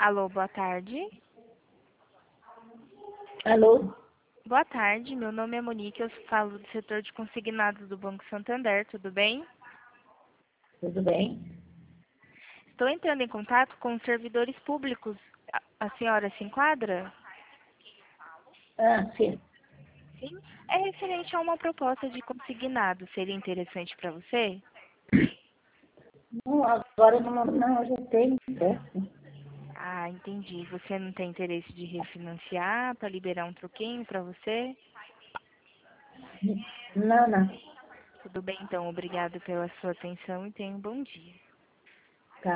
Alô, boa tarde. Alô? Boa tarde, meu nome é Monique, eu falo do setor de consignados do Banco Santander, tudo bem? Tudo bem? Estou entrando em contato com os servidores públicos. A senhora se enquadra? Ah, sim. Sim. É referente a uma proposta de consignado. Seria interessante para você? Não, agora não, eu já tenho interesse. Ah, entendi. Você não tem interesse de refinanciar para liberar um troquinho para você? Não, não. Tudo bem, então. Obrigada pela sua atenção e tenha um bom dia.